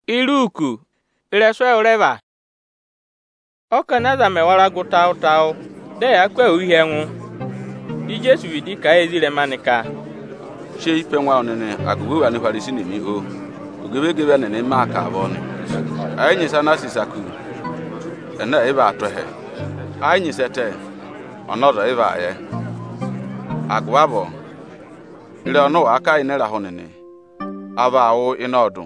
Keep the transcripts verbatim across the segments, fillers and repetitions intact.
iruku ireswe ureva okanaza mewara gutau tau de akwe uhienwu di Jesu vidi ka ezile manika she ipe nwa onene aguwe wa ni farisi ni mi o ogebe gebe nene ma ka aboni ayi sana sisaku ena eba atohe ayi sete onodo eba aye agwabo ile ono aka inera honene aba awo inodu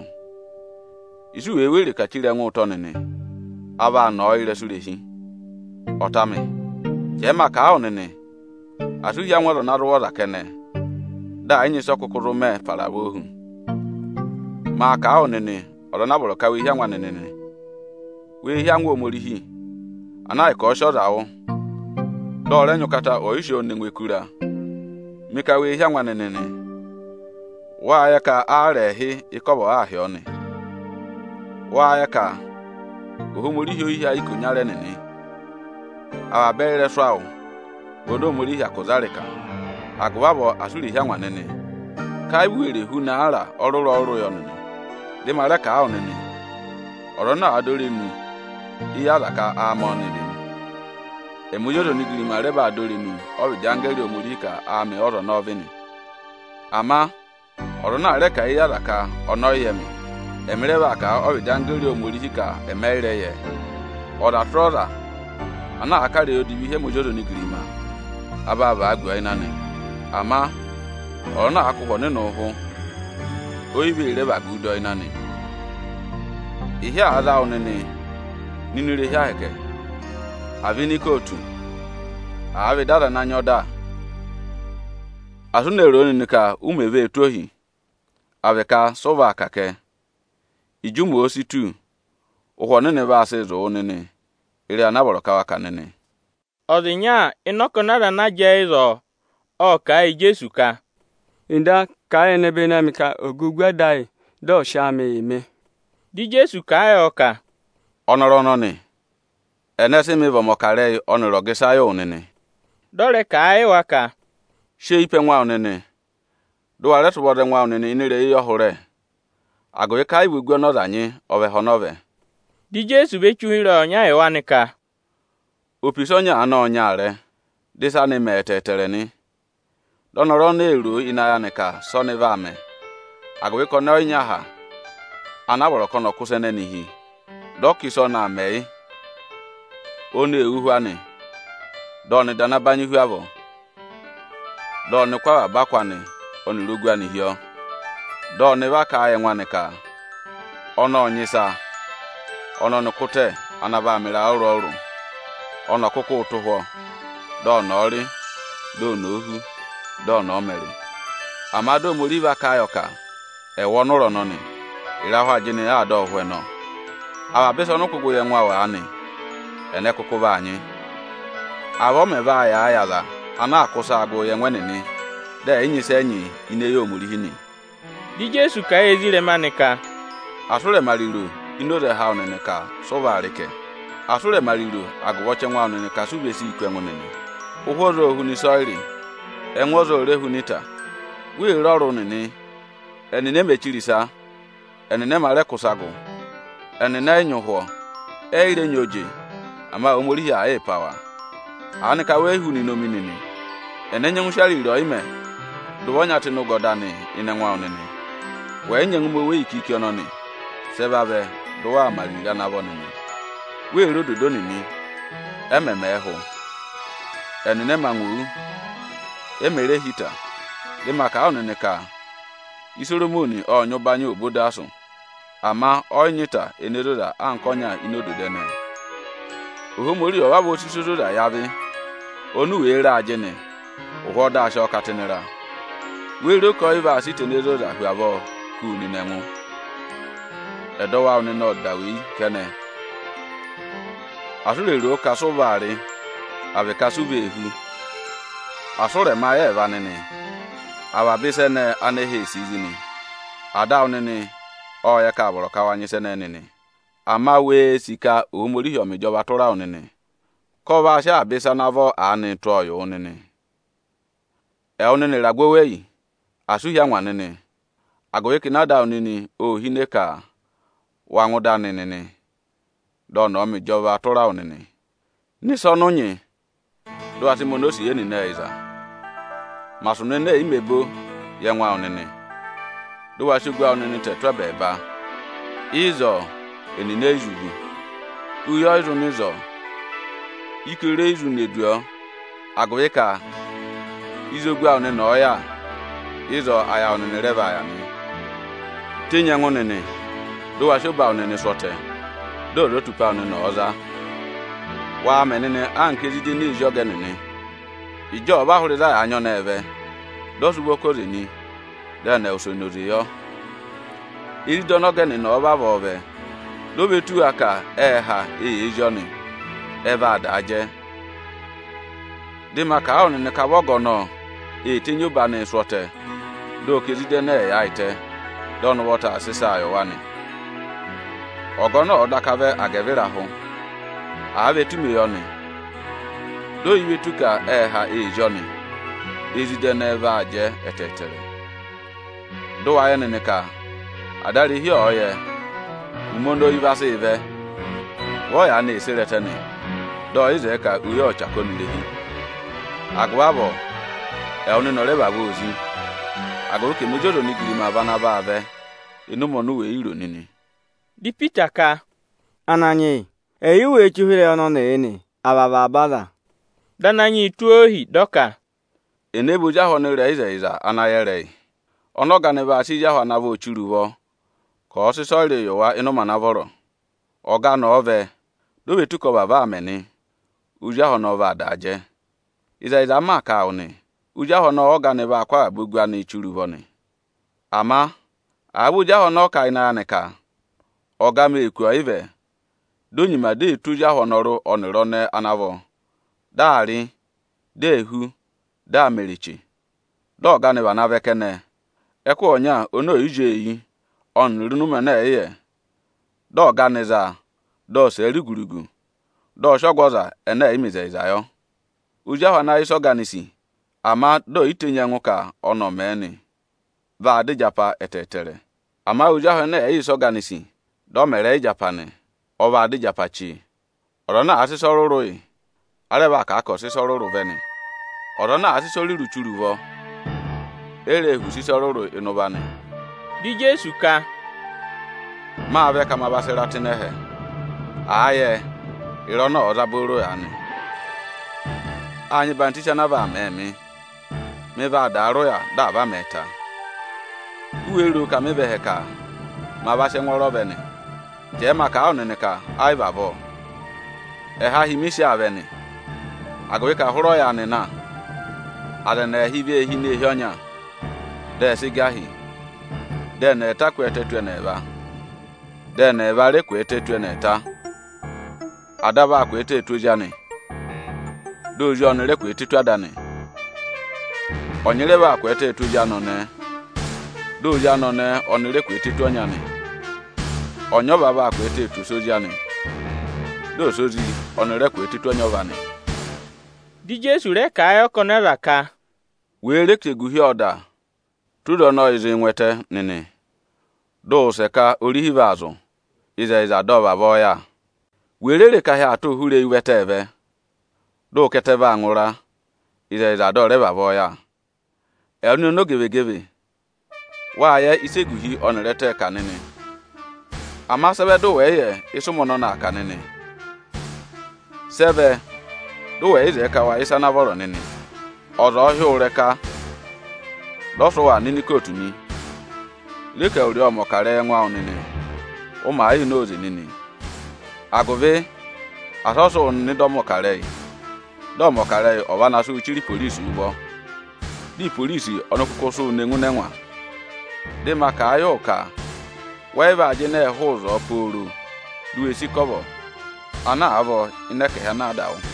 isu wewere ka chire nwa uto nene aba no ile sulehi otame jema ka onene asu ya nwero na ruwo da kene da anyi sokukuru me parabohu ma ka onene oro na boro ka we hia nwa nene we hia nwa omorihi anai ka osho dawo do re nyukata o isho nengwe kura mika we hia nwa nene wa ya ka arehi ikobo ahia one wa ya ka ohomorihi ohi ayi kunyare nene awa bere swawo bodo morihi akuzarika agwabo asuri hia nwa nene kai were hu na ara oruru oru yo nene de mara ka onene oro na adori nu iya la ka amonene emuyodo nigiri mare ba adori nu o jangeri omori ka ame oro na oveni ama oro na re ka iya la ka ono yemi emere ba ka o jangeri omori ka emere ye oda troda ana akare odibi he muyodo nigiri ma aba ba agwa inane ama ona akụkọ ne no ho oyibe re ba gudo inane ihe ada onene ninire hia heke avini kotu ave dada na nyoda asunero onene ka umeve etohi aveka sova kake ijumu ositu ohonene ba asezo onene ire anaboro kawaka nene odinya inokonara na jeizo o kai Jesu ka inda ka enebe na mika ogugwa dai do shame ime di Jesu ka oka onoro noni enese me bomokare onoro gesa yo onene dore ka ai waka she ipe nwa onene do are to bode nwa onene inire yo hore agoye kai bugwo no danyi obe honove di Jesu be chuhire onya ewanika opisonya ana onyare disa ne metetere ni donoro na eru inaya nika soneva me agwe kono nya ha anaboro kono kusene nihi doki so na mei onu ewuhwane doni dana banyi huavo doni kwa bakwane onu rugwa ni hio doni baka aye nwanika ono onyisa ono nukute anaba mira oru oru ono kuku utuho don ori don ohu don omeri amado moriva kayoka e wonuro noni iraho ajini ya do hweno awa beso no kugu ye nwa wa ani ene kuku ba anyi awo me ba ya ayala ana akusa agu ye nwenini de enyi se enyi ine yo murihini di Jesu ka ezire manika asure mariru inode ha onene ka sovarike asure mariru agwoche nwa onene ka subesi ikwe nwenini uhoro ohuni soiri enwozo rehunita wi roru nini enine mechirisa enine mare kusago enine enyoho eire nyoje ama omori ya e power anika we huni nominini enenye nwshari ro ime duwonya tinu godani ine nwa onene we nyengumo we ikiki ononi sebabe duwa mariga na bonini we rododo nini ememe ehu enine manwu emere hita dị maka onene ka isoromoni onyo banye obodo asu ama onyita eneroda ankonya inododene ohomori owabo osisoroda yabi onu were ajene uhoda asho katinera were ko iva siteneroda huavo kuni nenwu edowa onene dawi kene asulero kasubari ave kasubehu asure ma ye vanene awa bisene anehe sizini ada onene o ya ka boro kawanyi senene ama we sika omori hiomi joba tora onene ko ba sha bisa navo ani toyo onene e onene ragwewe asu ya nwanene agoye kinada onene o hineka wanguda nini do no mi jova tora onini ni sonu nyi do atimono si yeni na iza masune ne imebo ye nwa onini do wa shugwa onini tetwa beba izo enine izugu uyo izu nizo ikere izu neduo agweka izogwa onini oya izo aya onini reba ya ni tinya ngonene do wa shoba onini sote do do tupa onini oza wa menene ankezi ni ijoge nene ijo ba hurira anyo na ebe do subo kozeni da na osonori yo iri do no gene no ba bobe do betu aka e ha e ejoni ebe adaje di maka onini ka bogo no e tinyo ba na sote do kezide na ya ite don water asisa ayo wani ogono odakave agevira ho ave tumiyoni do yiwetuka e ha e joni ezide na eve aje etetere do ayene nika adari hi oye umondo yibase eve wo ya na eseretene do ize ka uyo chakonlehi agwabo e oni no le baba ozi agoro ke mojodo ni giri ma bana ba ave inu mo nu we iro nini di Peter ka ananyi eyi we chuhire ono na eni ababa abada dananyi tuohi doka enebu jaho ne re ize iza anayere ono gane ba si jaho na bo churuwo ko osiso re yowa inu mana boro oga no ove do betuko baba ameni ujaho no va daje iza iza maka oni ujaho no oga ne ba kwa bugwa ni churuwo ni ama abu jaho no kai na neka oga me eku ive donyi ma de tuja honoru onirone anavo dari dehu da merichi do gane bana vekene ekwo onya ono ije yi onirunu me na eye do ganeza do seri gurugu do shogwoza ene imize izayo uja hona iso ganisi ama do itenye nwoka ono meni va de japa etetere ama uja hona iso ganisi do mere japane ọba adị japachi ọrọ na asịsọ rụrụ ị areba ka akọ sịsọ rụrụ veni ọrọ na asịsọ riru churuvo ere ehu sịsọ rụrụ ịnụbani di Jesu ka ma ave kama basira tinehe aye ịrọ na ọzaboro ya ni anyị banticha na va memi meva darụ ya daba meta uweru ka mebehe ka ma base nwọrọ veni je maka onene ka aiva vo e ha himisi aveni agwe ka huro ya ni na ale na hive ehi na ehi onya de sigahi de na eta kwete na eba de na eba re kwete na eta adaba kwete tu jani do jo ne re kwete tu adani onyere ba kwete tu jano ne do jano ne onere kwete tu onya ni onyo baba akwete tu sojani do sozi onere kwete tu onyo bani di Jesu re ka ayo konera ka we rekte guhi oda tudo no izi nwete nini do seka orihiva azu iza iza do baba ya we rere ka ha to hure iwete ebe do keteva anwura iza iza do re baba ya enu no gebe gebe wa ya iseguhi onere te ka nini ama sebe do weye isumono na aka nini sebe do weye ze ka wa isa na boro nini ozo hi ureka do so wa nini kotu ni leke ori omo kare nwa nini o ma yi nozi nini agove asoso ni do mo kare do mo kare oba na so uchiri police ugbo di police onokuko so nengu nenwa de maka ayo ka waiva je na eho ụzọ pụrụ duwe si kọbọ ana avo ineke ha na adawo